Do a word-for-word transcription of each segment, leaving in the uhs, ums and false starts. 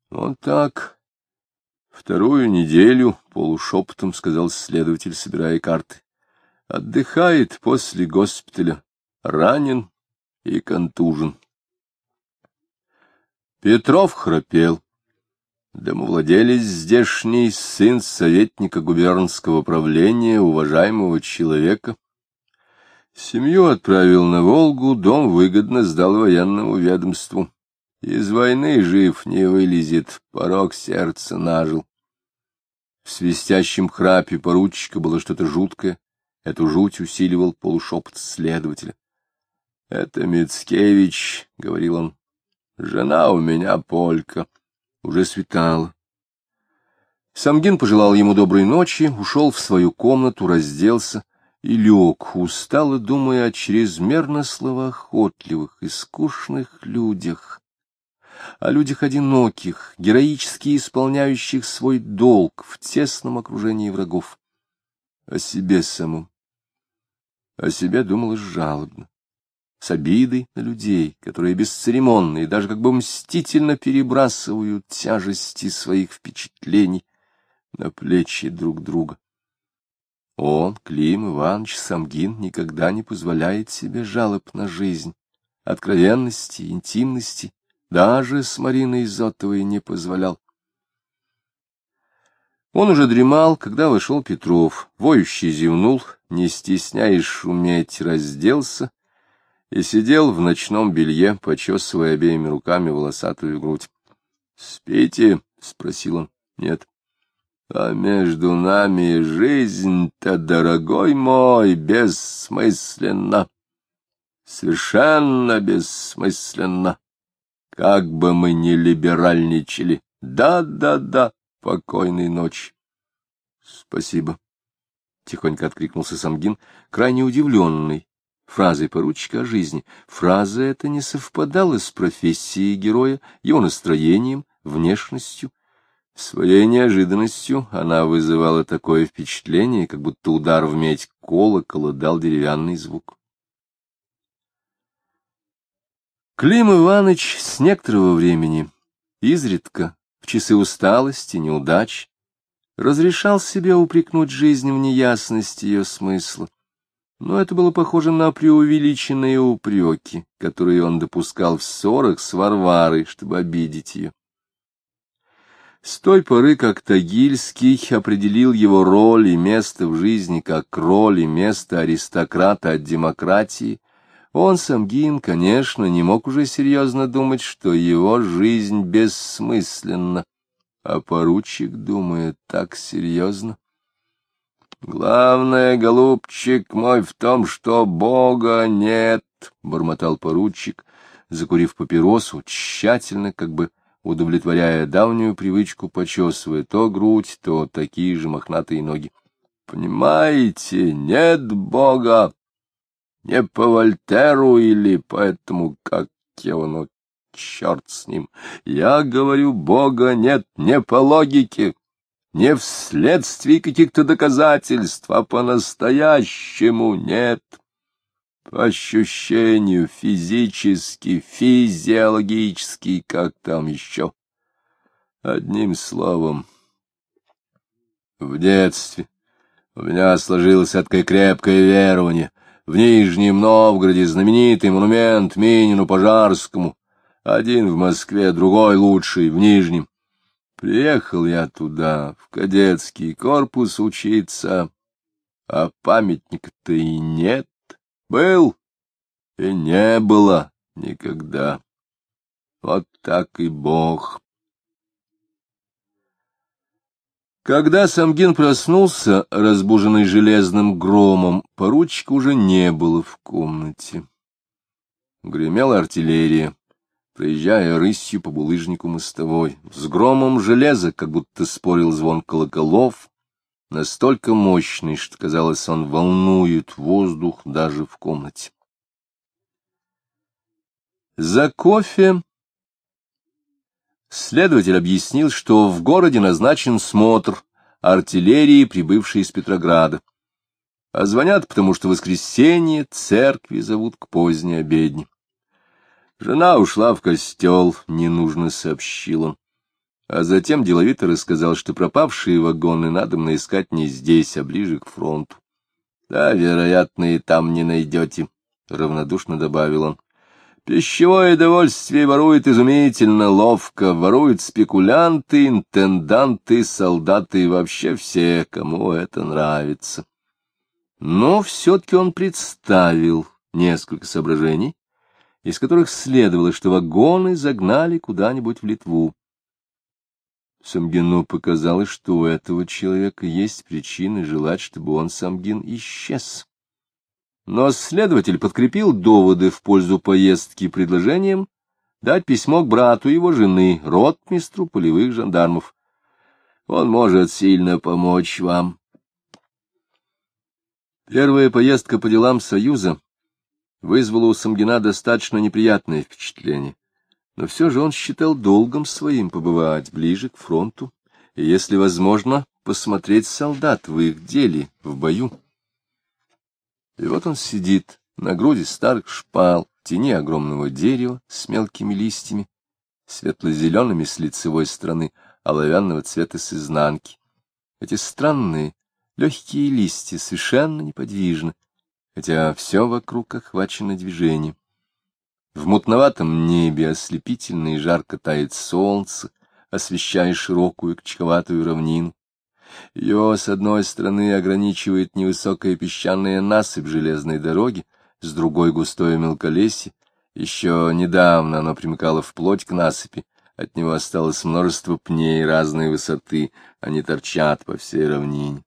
— Он так, вторую неделю, — полушепотом сказал следователь, собирая карты. — Отдыхает после госпиталя, ранен и контужен. Петров храпел. Домовладелец здешний, сын советника губернского правления, уважаемого человека. Семью отправил на Волгу, дом выгодно сдал военному ведомству. Из войны жив не вылезет, порок сердца нажил. В свистящем храпе поручика было что-то жуткое. Эту жуть усиливал полушепот следователя. — Это Мицкевич, — говорил он. — Жена у меня полька. Уже светало. Самгин пожелал ему доброй ночи, ушел в свою комнату, разделся и лег, устало думая о чрезмерно словоохотливых и скучных людях, о людях одиноких, героически исполняющих свой долг в тесном окружении врагов, о себе самом. О себе думалось жалобно, с обидой на людей, которые бесцеремонно и даже как бы мстительно перебрасывают тяжести своих впечатлений на плечи друг друга. Он, Клим Иванович Самгин, никогда не позволяет себе жалоб на жизнь, откровенности, интимности, даже с Мариной Изотовой не позволял. Он уже дремал, когда вошел Петров, воющий зевнул, не стесняясь шуметь, разделся и сидел в ночном белье, почесывая обеими руками волосатую грудь. — Спите? — спросил он. — Нет. — А между нами жизнь-то, дорогой мой, бессмысленна. Совершенно бессмысленно. Как бы мы ни либеральничали. Да-да-да, покойной ночи. — Спасибо. — тихонько откликнулся Самгин, крайне удивленный фразой поручика о жизни. Фраза эта не совпадала с профессией героя, его настроением, внешностью. Своей неожиданностью она вызывала такое впечатление, как будто удар в медь колокола дал деревянный звук. Клим Иванович с некоторого времени, изредка, в часы усталости, неудач, разрешал себе упрекнуть жизнь в неясности ее смысла. Но это было похоже на преувеличенные упреки, которые он допускал в ссорах с Варварой, чтобы обидеть ее. С той поры, как Тагильский определил его роль и место в жизни как роль и место аристократа от демократии, он, Самгин, конечно, не мог уже серьезно думать, что его жизнь бессмысленна, а поручик думает так серьезно. «Главное, голубчик мой, в том, что Бога нет», — бормотал поручик, закурив папиросу, тщательно, как бы удовлетворяя давнюю привычку, почесывая то грудь, то такие же мохнатые ноги. «Понимаете, нет Бога. Не по Вольтеру или по этому, как его, ну, черт с ним. Я говорю, Бога нет не по логике, не вследствие каких-то доказательств, а по-настоящему нет. По ощущению физически, физиологически, как там еще. Одним словом, в детстве у меня сложилось такое крепкое верование. В Нижнем Новгороде знаменитый монумент Минину Пожарскому. Один в Москве, другой лучший в Нижнем. Приехал я туда, в кадетский корпус учиться, а памятника-то и нет. Был и не было никогда. Вот так и Бог. Когда Самгин проснулся, разбуженный железным громом, поручика уже не было в комнате. Гремела артиллерия, проезжая рысью по булыжнику мостовой. С громом железа как будто спорил звон колоколов, настолько мощный, что, казалось, он волнует воздух даже в комнате. За кофе следователь объяснил, что в городе назначен смотр артиллерии, прибывшей из Петрограда. А звонят, потому что воскресенье, церкви зовут к поздней обедне. Жена ушла в костел, не нужно, сообщил он. а затем деловито рассказал, что пропавшие вагоны надобно искать не здесь, а ближе к фронту. — Да, вероятно, и там не найдете, — равнодушно добавил он. — Пищевое довольствие воруют изумительно ловко, воруют спекулянты, интенданты, солдаты и вообще все, кому это нравится. Но все-таки он представил несколько соображений, из которых следовало, что вагоны загнали куда-нибудь в Литву. Самгину показалось, что у этого человека есть причины желать, чтобы он, Самгин, исчез. Но следователь подкрепил доводы в пользу поездки предложением дать письмо к брату его жены, ротмистру полевых жандармов. Он может сильно помочь вам. Первая поездка по делам Союза вызвала у Самгина достаточно неприятное впечатление. Но все же он считал долгом своим побывать ближе к фронту и, если возможно, посмотреть солдат в их деле, в бою. И вот он сидит на груди старых шпал, в тени огромного дерева с мелкими листьями, светло-зелеными с лицевой стороны, оловянного цвета с изнанки. Эти странные, легкие листья совершенно неподвижны, хотя все вокруг охвачено движением. В мутноватом небе ослепительно и жарко тает солнце, освещая широкую качковатую равнину. Ее с одной стороны ограничивает невысокая песчаная насыпь железной дороги, с другой густое мелколесье. Еще недавно оно примыкало вплоть к насыпи, от него осталось множество пней разной высоты, они торчат по всей равнине.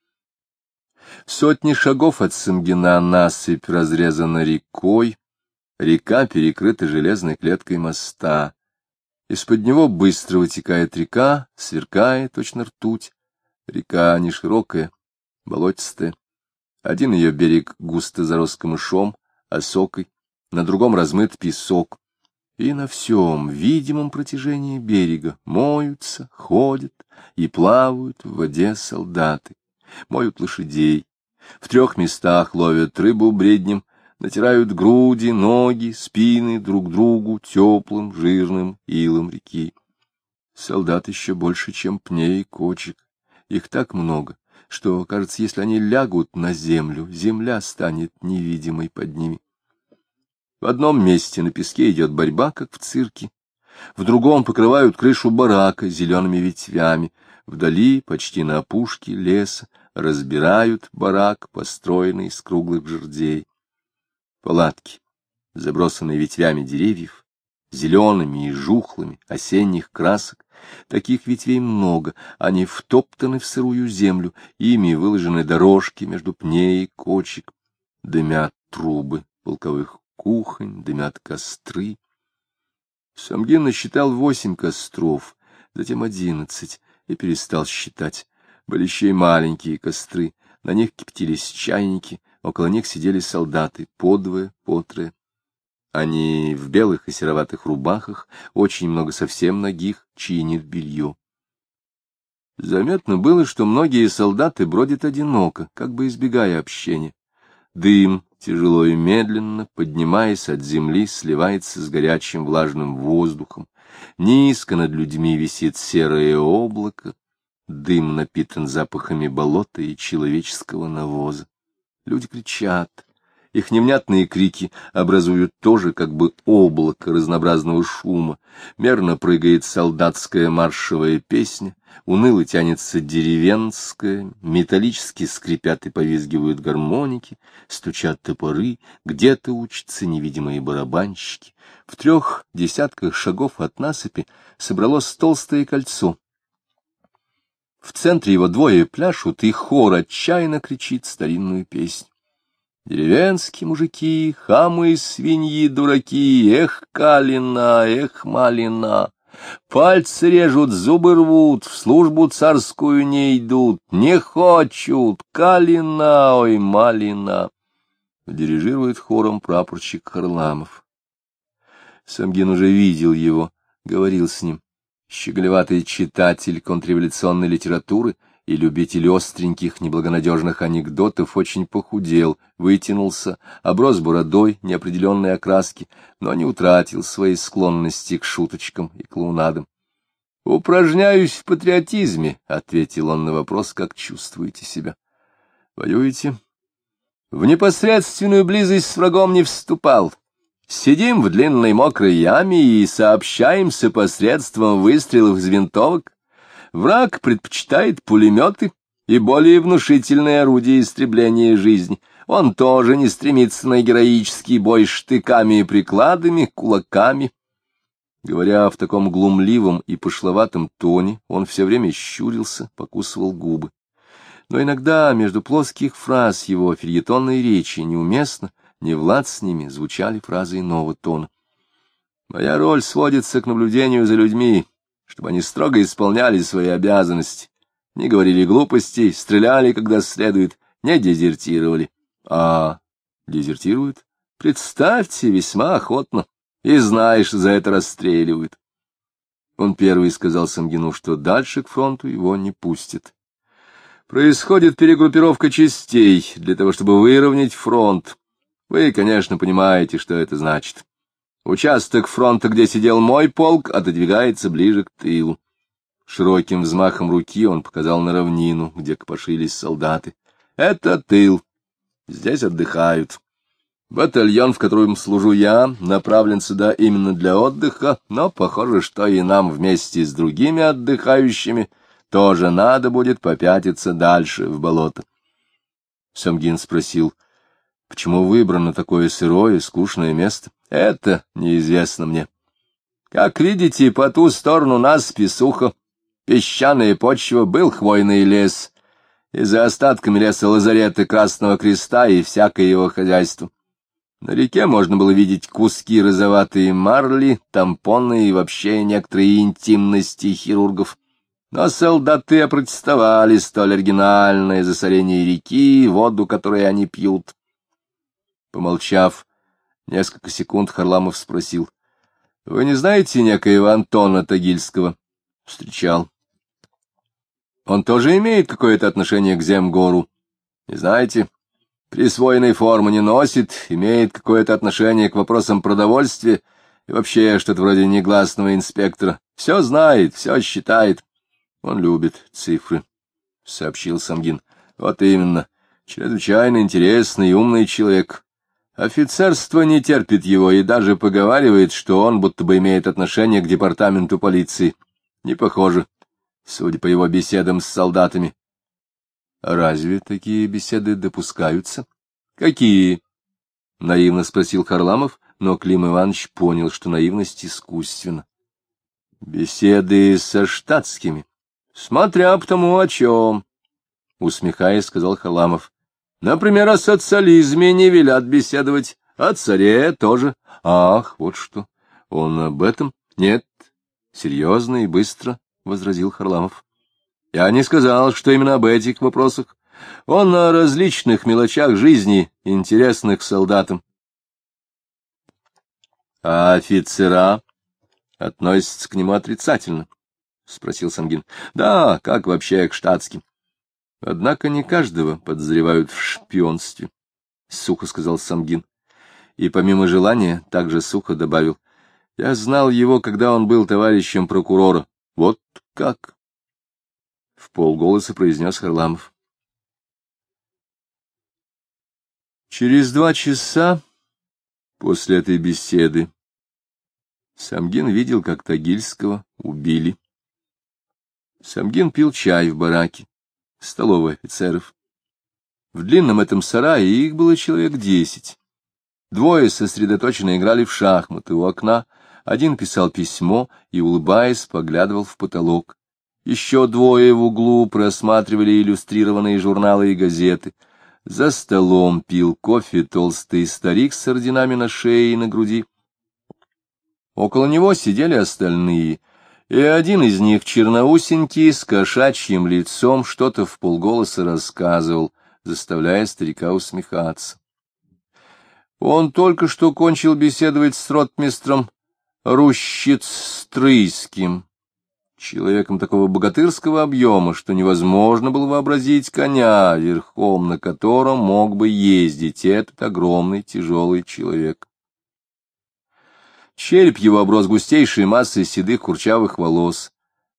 В сотни шагов от Самгина насыпь разрезана рекой, река перекрыта железной клеткой моста. Из-под него быстро вытекает река, сверкая точно ртуть. Река не широкая, болотистая. Один ее берег густо зарос камышом, осокой, на другом размыт песок. И на всем видимом протяжении берега моются, ходят и плавают в воде солдаты, моют лошадей. В трех местах ловят рыбу бреднем, натирают груди, ноги, спины друг другу теплым, жирным илом реки. Солдат еще больше, чем пней и кочек. Их так много, что, кажется, если они лягут на землю, земля станет невидимой под ними. В одном месте на песке идет борьба, как в цирке, в другом покрывают крышу барака зелеными ветвями, вдали, почти на опушке леса, разбирают барак, построенный из круглых жердей. Палатки, забросанные ветвями деревьев, зелеными и жухлыми осенних красок, таких ветвей много, они втоптаны в сырую землю, ими выложены дорожки между пней и кочек, дымят трубы полковых кухонь, дымят костры. Самгин насчитал восемь костров, затем одиннадцать, и перестал считать. Были еще и маленькие костры, на них кипятились чайники, около них сидели солдаты, по двое, по трое. Они в белых и сероватых рубахах, очень много совсем нагих, чинят белье. Заметно было, что многие солдаты бродят одиноко, как бы избегая общения. Дым, тяжело и медленно, поднимаясь от земли, сливается с горячим влажным воздухом. Низко над людьми висит серое облако, дым напитан запахами болота и человеческого навоза. Люди кричат. Их невнятные крики образуют тоже как бы облако разнообразного шума. Мерно прыгает солдатская маршевая песня, уныло тянется деревенская, металлически скрипят и повизгивают гармоники, стучат топоры, где-то учатся невидимые барабанщики. В трех десятках шагов от насыпи собралось толстое кольцо. В центре его двое пляшут, и хор отчаянно кричит старинную песню. Деревенские мужики, хамы и свиньи, дураки, эх, Калина, эх, Малина, пальцы режут, зубы рвут, в службу царскую не идут, не хочут, Калина, ой, Малина. Дирижирует хором прапорщик Харламов. Самгин уже видел его, говорил с ним. Щеголеватый читатель контрреволюционной литературы и любитель остреньких, неблагонадежных анекдотов очень похудел, вытянулся, оброс бородой неопределенной окраски, но не утратил своей склонности к шуточкам и клоунадам. — Упражняюсь в патриотизме, — ответил он на вопрос, — как чувствуете себя. — Воюете? — В непосредственную близость с врагом не вступал. Сидим в длинной мокрой яме и сообщаемся посредством выстрелов из винтовок. Враг предпочитает пулеметы и более внушительные орудия истребления жизни. Он тоже не стремится на героический бой штыками и прикладами, кулаками. Говоря в таком глумливом и пошловатом тоне, он все время щурился, покусывал губы. Но иногда между плоских фраз его фельетонной речи неуместно, не влад с ними, звучали фразы иного тона. Моя роль сводится к наблюдению за людьми, чтобы они строго исполняли свои обязанности, не говорили глупостей, стреляли, когда следует, не дезертировали. А дезертируют? Представьте, весьма охотно. И знаешь, за это расстреливают. Он первый сказал Самгину, что дальше к фронту его не пустят. Происходит перегруппировка частей для того, чтобы выровнять фронт. Вы, конечно, понимаете, что это значит. Участок фронта, где сидел мой полк, отодвигается ближе к тылу. Широким взмахом руки он показал на равнину, где копошились солдаты. Это тыл. Здесь отдыхают. Батальон, в котором служу я, направлен сюда именно для отдыха, но похоже, что и нам вместе с другими отдыхающими тоже надо будет попятиться дальше, в болото. Самгин спросил, почему выбрано такое сырое, скучное место? Это неизвестно мне. Как видите, по ту сторону нас песуха, песчаная почва, был хвойный лес, и за остатками леса лазареты Красного Креста и всякое его хозяйство. На реке можно было видеть куски розоватые марли, тампоны и вообще некоторые интимности хирургов. Но солдаты опротестовали столь оригинальное засорение реки, воду, которой они пьют. Помолчав несколько секунд, Харламов спросил, — Вы не знаете некоего Антона Тагильского? — Встречал. — Он тоже имеет какое-то отношение к Земгору? — Не знаете? Присвоенной формы не носит, имеет какое-то отношение к вопросам продовольствия и вообще что-то вроде негласного инспектора. Все знает, все считает. Он любит цифры, — сообщил Самгин. Вот именно. Чрезвычайно интересный и умный человек. Офицерство не терпит его и даже поговаривает, что он будто бы имеет отношение к департаменту полиции. Не похоже, судя по его беседам с солдатами. — Разве такие беседы допускаются? — Какие? — наивно спросил Харламов, но Клим Иванович понял, что наивность искусственна. — Беседы со штатскими. — Смотря по тому, о чем, — усмехаясь, сказал Харламов. — Например, о социализме не велят беседовать, о царе тоже. — Ах, вот что! Он об этом? — Нет, серьезно и быстро, — возразил Харламов. Я не сказал, что именно об этих вопросах. Он о различных мелочах жизни, интересных солдатам. — А офицера относятся к нему отрицательно? — спросил Самгин. — Да, как вообще к штатским. — Однако не каждого подозревают в шпионстве, — сухо сказал Самгин. И помимо желания также сухо добавил. — Я знал его, когда он был товарищем прокурора. — Вот как? — в полголоса произнес Харламов. Через два часа после этой беседы Самгин видел, как Тагильского убили. Самгин пил чай в бараке, в столовой офицеров. В длинном этом сарае их было человек десять. Двое сосредоточенно играли в шахматы у окна, один писал письмо и, улыбаясь, поглядывал в потолок. Еще двое в углу просматривали иллюстрированные журналы и газеты. За столом пил кофе толстый старик с орденами на шее и на груди. Около него сидели остальные, и один из них, черноусенький, с кошачьим лицом, что-то вполголоса рассказывал, заставляя старика усмехаться. Он только что кончил беседовать с ротмистром Рущиц-Стрийским, человеком такого богатырского объема, что невозможно было вообразить коня, верхом на котором мог бы ездить этот огромный тяжелый человек. Череп его оброс густейшей массой седых курчавых волос,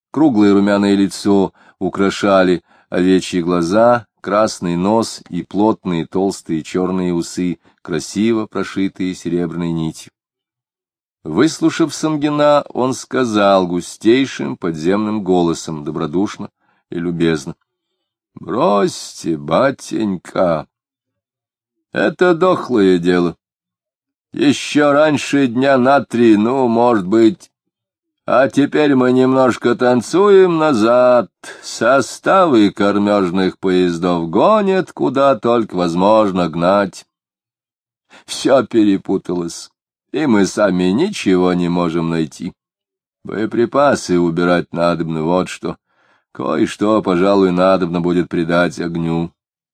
Круглое румяное лицо украшали овечьи глаза, красный нос и плотные толстые черные усы, красиво прошитые серебряной нитью. Выслушав Самгина, он сказал густейшим подземным голосом, добродушно и любезно: — Бросьте, батенька, это дохлое дело. Еще раньше дня на три, ну, может быть. А теперь мы немножко танцуем назад. Составы кормежных поездов гонят, куда только возможно гнать. Все перепуталось, и мы сами ничего не можем найти. Боеприпасы убирать надобно, вот что. Кое-что, пожалуй, надобно будет придать огню.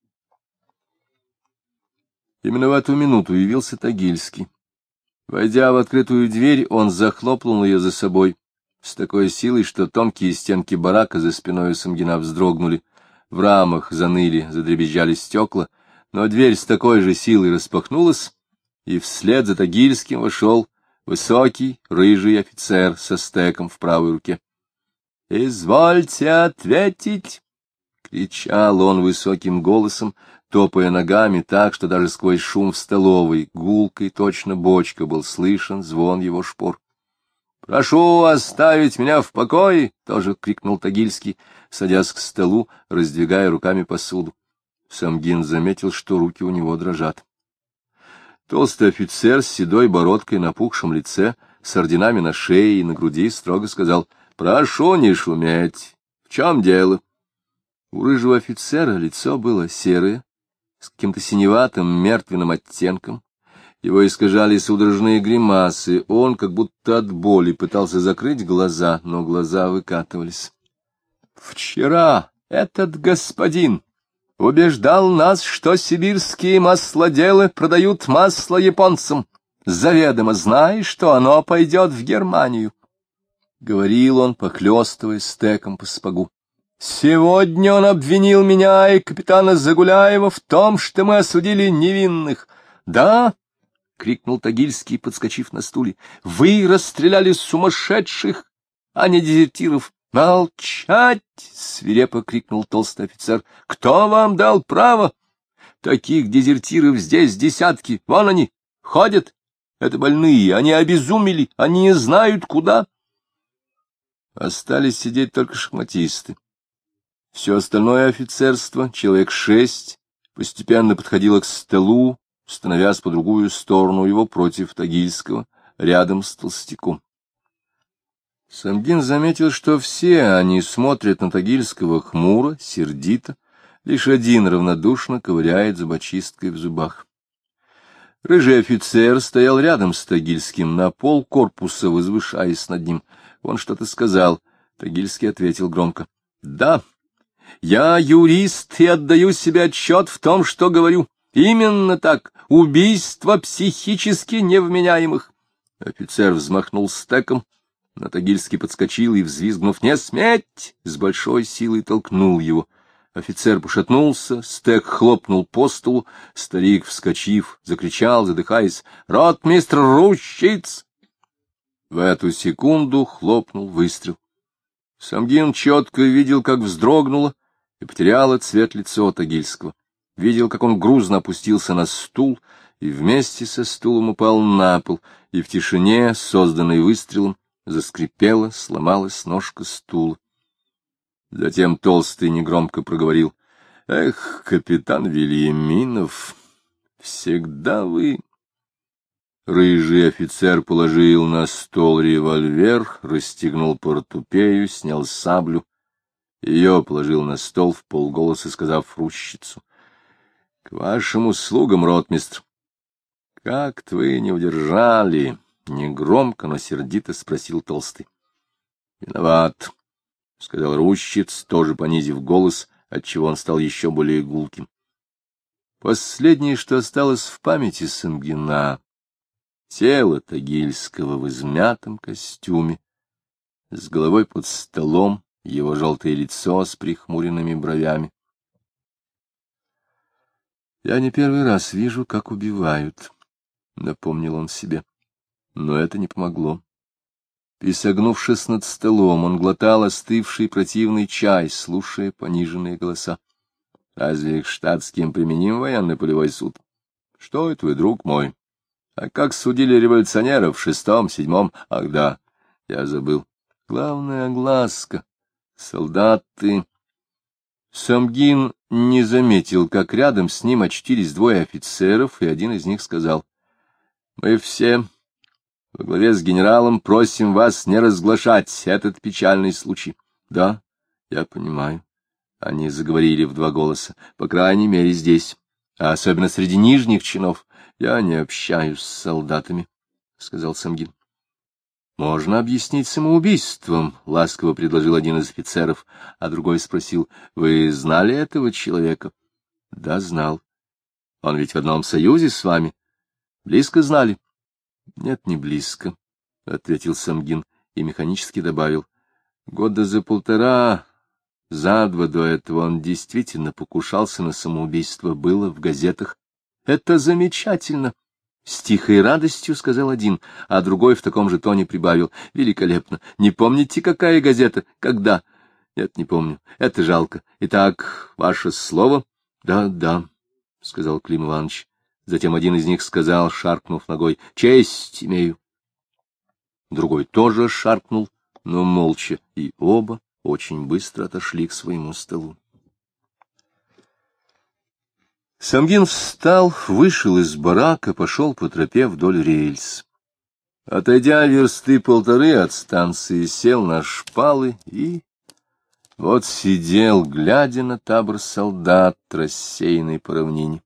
Именно в эту минуту явился Тагильский. Войдя в открытую дверь, он захлопнул ее за собой с такой силой, что тонкие стенки барака за спиной Самгина вздрогнули, в рамах заныли, задребезжали стекла, но дверь с такой же силой распахнулась, и вслед за Тагильским вошел высокий, рыжий офицер со стеком в правой руке. — Извольте ответить! — кричал он высоким голосом, топая ногами так, что даже сквозь шум в столовой, гулкой точно бочка, был слышен звон его шпор. — Прошу оставить меня в покое! — тоже крикнул Тагильский, садясь к столу, раздвигая руками посуду. Самгин заметил, что руки у него дрожат. Толстый офицер с седой бородкой на пухшем лице, с орденами на шее и на груди, строго сказал: — Прошу не шуметь. В чем дело? У рыжего офицера лицо было серое, с каким-то синеватым мертвенным оттенком. Его искажали судорожные гримасы, он как будто от боли пытался закрыть глаза, но глаза выкатывались. — Вчера этот господин убеждал нас, что сибирские маслоделы продают масло японцам, заведомо зная, что оно пойдет в Германию. — говорил он, похлёстывая стеком по сапогу. — Сегодня он обвинил меня и капитана Загуляева в том, что мы осудили невинных. — Да, — крикнул Тагильский, подскочив на стуле, — вы расстреляли сумасшедших, а не дезертиров. — Молчать! — свирепо крикнул толстый офицер. — Кто вам дал право? Таких дезертиров здесь десятки. Вон они, ходят. Это больные, они обезумели, они не знают, куда. Остались сидеть только шахматисты. Все остальное офицерство, человек шесть, постепенно подходило к столу, становясь по другую сторону его против Тагильского, рядом с толстяком. Самгин заметил, что все они смотрят на Тагильского хмуро, сердито, лишь один равнодушно ковыряет зубочисткой в зубах. Рыжий офицер стоял рядом с Тагильским, на пол корпуса возвышаясь над ним. Он что-то сказал. Тагильский ответил громко: — Да, я юрист и отдаю себе отчет в том, что говорю. Именно так. Убийство психически невменяемых. Офицер взмахнул стеком, но Тагильский подскочил и, взвизгнув «Не сметь!», с большой силой толкнул его. Офицер пошатнулся, стек хлопнул по столу, старик, вскочив, закричал, задыхаясь: «Ротмистр Рущиц!» В эту секунду хлопнул выстрел. Самгин четко видел, как вздрогнуло и потеряло цвет лицо Тагильского. Видел, как он грузно опустился на стул и вместе со стулом упал на пол, и в тишине, созданной выстрелом, заскрипела, сломалась ножка стула. Затем толстый негромко проговорил: — Эх, капитан Вильяминов, всегда вы... Рыжий офицер положил на стол револьвер, расстегнул портупею, снял саблю. Ее положил на стол, вполголоса сказав Рущицу: — К вашим услугам, ротмистр. — Как-то вы не удержали? — негромко, но сердито спросил толстый. — Виноват, — сказал Рущиц, тоже понизив голос, отчего он стал еще более гулким. Последнее, что осталось в памяти Самгина, тело Тагильского в измятом костюме, с головой под столом, его желтое лицо с прихмуренными бровями. «Я не первый раз вижу, как убивают», — напомнил он себе, — но это не помогло. И, согнувшись над столом, он глотал остывший противный чай, слушая пониженные голоса. Разве к штатским применим военно-полевой суд? Что это вы, друг мой? А как судили революционеров в шестом, седьмом? Ах да, я забыл. Главная огласка. Солдаты. Самгин не заметил, как рядом с ним очутились двое офицеров, и один из них сказал: «Мы все, во главе с генералом, просим вас не разглашать этот печальный случай». «Да, я понимаю». Они заговорили в два голоса, по крайней мере здесь, а особенно среди нижних чинов. «Я не общаюсь с солдатами», — сказал Самгин. «Можно объяснить самоубийством», — ласково предложил один из офицеров, а другой спросил: «Вы знали этого человека?» «Да, знал. Он ведь в одном союзе с вами. Близко знали?» «Нет, не близко», — ответил Самгин и механически добавил: «Года за полтора, за два до этого он действительно покушался на самоубийство, было в газетах». «Это замечательно!» — с тихой радостью сказал один, а другой в таком же тоне прибавил: «Великолепно! Не помните, какая газета? Когда?» «Нет, не помню. Это жалко. Итак, ваше слово?» «Да, да», — сказал Клим Иванович. Затем один из них сказал, шаркнув ногой: «Честь имею». Другой тоже шаркнул, но молча, и оба очень быстро отошли к своему столу. Самгин встал, вышел из барака, пошел по тропе вдоль рельс. Отойдя версты полторы от станции, сел на шпалы и вот сидел, глядя на табор солдат, рассеянный по равнине.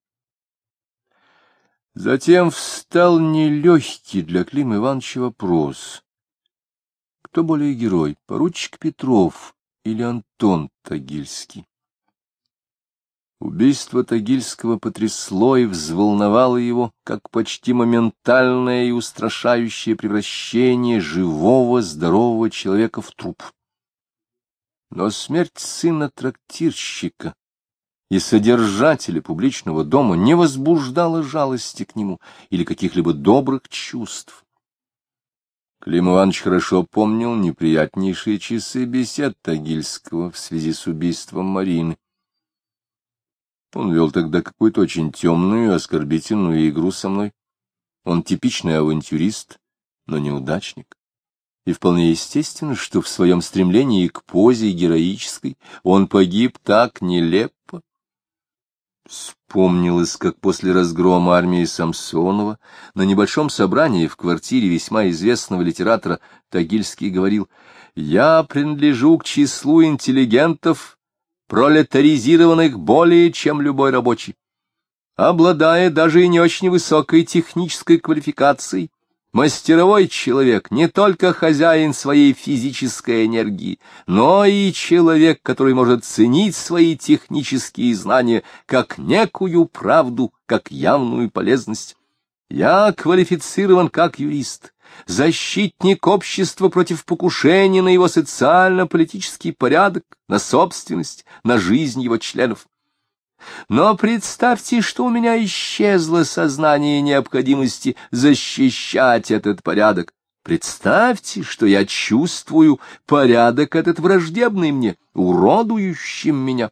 Затем встал нелегкий для Клима Ивановича вопрос: кто более герой, поручик Петров или Антон Тагильский? Убийство Тагильского потрясло и взволновало его, как почти моментальное и устрашающее превращение живого, здорового человека в труп. Но смерть сына трактирщика и содержателя публичного дома не возбуждала жалости к нему или каких-либо добрых чувств. Клим Иванович хорошо помнил неприятнейшие часы бесед Тагильского в связи с убийством Марины. Он вел тогда какую-то очень темную, оскорбительную игру со мной. Он типичный авантюрист, но неудачник. И вполне естественно, что в своем стремлении к позе героической он погиб так нелепо. Вспомнилось, как после разгрома армии Самсонова на небольшом собрании в квартире весьма известного литератора Тагильский говорил: «Я принадлежу к числу интеллигентов, пролетаризированных более, чем любой рабочий. Обладая даже и не очень высокой технической квалификацией, мастеровой человек не только хозяин своей физической энергии, но и человек, который может ценить свои технические знания как некую правду, как явную полезность. Я квалифицирован как юрист, защитник общества против покушения на его социально-политический порядок, на собственность, на жизнь его членов. Но представьте, что у меня исчезло сознание необходимости защищать этот порядок. Представьте, что я чувствую порядок этот враждебный мне, уродующим меня.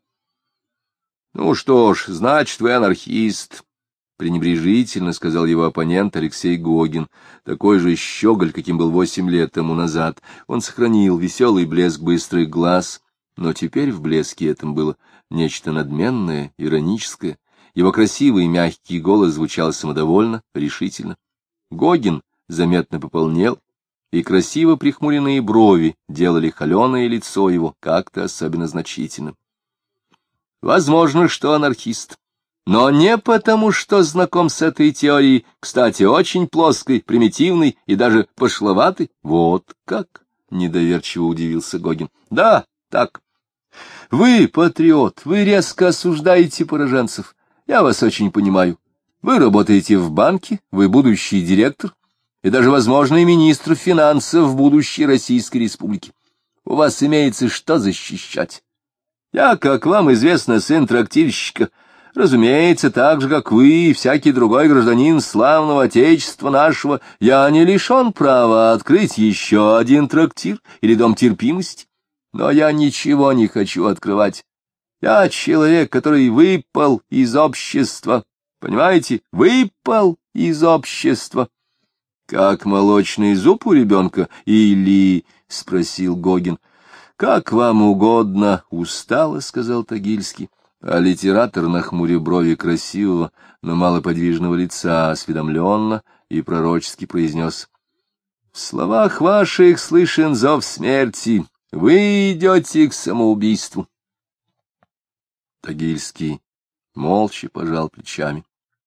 Ну что ж, значит, вы анархист, — пренебрежительно сказал его оппонент Алексей Гогин, такой же щеголь, каким был восемь лет тому назад. Он сохранил веселый блеск быстрых глаз, но теперь в блеске этом было нечто надменное, ироническое. Его красивый мягкий голос звучал самодовольно, решительно. Гогин заметно пополнел, и красиво прихмуренные брови делали холеное лицо его как-то особенно значительным. Возможно, что анархист. Но не потому, что знаком с этой теорией, кстати, очень плоской, примитивной и даже пошловатой. Вот как? — недоверчиво удивился Гогин. — Да, так. Вы патриот, вы резко осуждаете пораженцев. Я вас очень понимаю. Вы работаете в банке, вы будущий директор и даже возможный министр финансов будущей Российской Республики. У вас имеется что защищать. Я, как вам известно, сын трактирщика. Разумеется, так же, как вы и всякий другой гражданин славного отечества нашего, я не лишен права открыть еще один трактир или дом терпимости, но я ничего не хочу открывать. Я человек, который выпал из общества, понимаете, выпал из общества. — Как молочный зуб у ребенка или... — спросил Гогин. — Как вам угодно, — устало сказал Тагильский. А литератор, нахмурив брови красивого, но малоподвижного лица, осведомленно и пророчески произнес: — В словах ваших слышен зов смерти. Вы идете к самоубийству. Тагильский молча пожал плечами.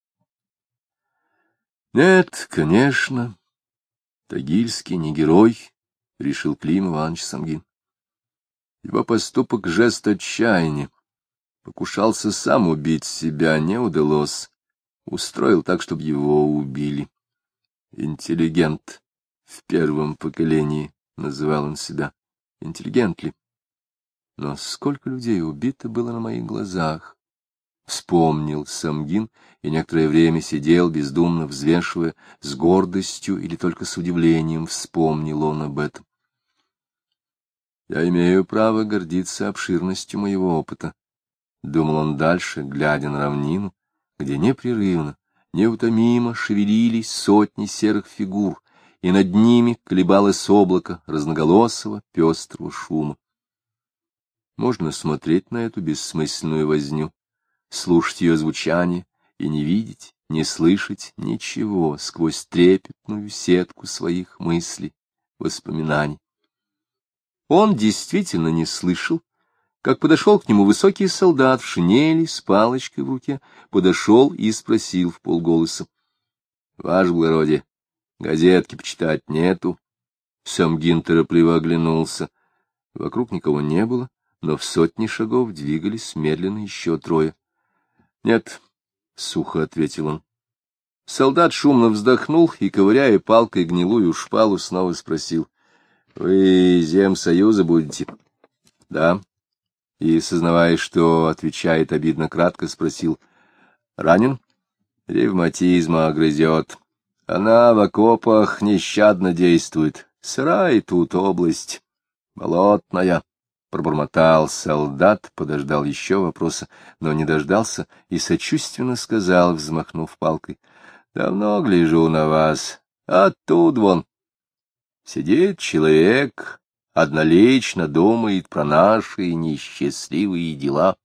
— Нет, конечно, Тагильский не герой, — решил Клим Иванович Самгин. Его поступок — жест отчаяния. Покушался сам убить себя, не удалось. Устроил так, чтобы его убили. Интеллигент в первом поколении, называл он себя. Интеллигент ли? Но сколько людей убито было на моих глазах? Вспомнил Самгин и некоторое время сидел, бездумно взвешивая, с гордостью или только с удивлением вспомнил он об этом. Я имею право гордиться обширностью моего опыта. Думал он дальше, глядя на равнину, где непрерывно, неутомимо шевелились сотни серых фигур, и над ними колебалось облако разноголосого пестрого шума. Можно смотреть на эту бессмысленную возню, слушать ее звучание и не видеть, не слышать ничего сквозь трепетную сетку своих мыслей, воспоминаний. Он действительно не слышал, как подошел к нему высокий солдат в шинели с палочкой в руке, подошел и спросил вполголоса: — Ваше благородие, газетки почитать нету? Самгин торопливо оглянулся. Вокруг никого не было, но в сотни шагов двигались медленно еще трое. — Нет, — сухо ответил он. Солдат шумно вздохнул и, ковыряя палкой гнилую шпалу, снова спросил: — Вы земсоюза будете? — Да. И, сознавая, что отвечает обидно кратко, спросил: — Ранен? — Ревматизма грызет. Она в окопах нещадно действует. Сырая тут область, болотная. Пробормотал солдат, подождал еще вопроса, но не дождался и сочувственно сказал, взмахнув палкой: — Давно гляжу на вас. Оттуда вон сидит человек, однолично думает про наши несчастливые дела.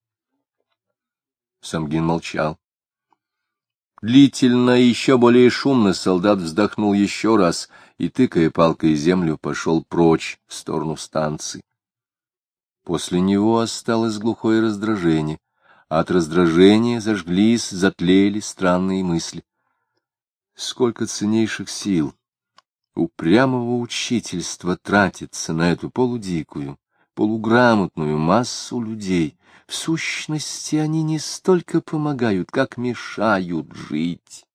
Самгин молчал. Длительно и еще более шумно солдат вздохнул еще раз и, тыкая палкой землю, пошел прочь в сторону станции. После него осталось глухое раздражение. От раздражения зажглись, затлели странные мысли. Сколько ценнейших сил, упрямого учительства тратится на эту полудикую, полуграмотную массу людей. В сущности, они не столько помогают, как мешают жить.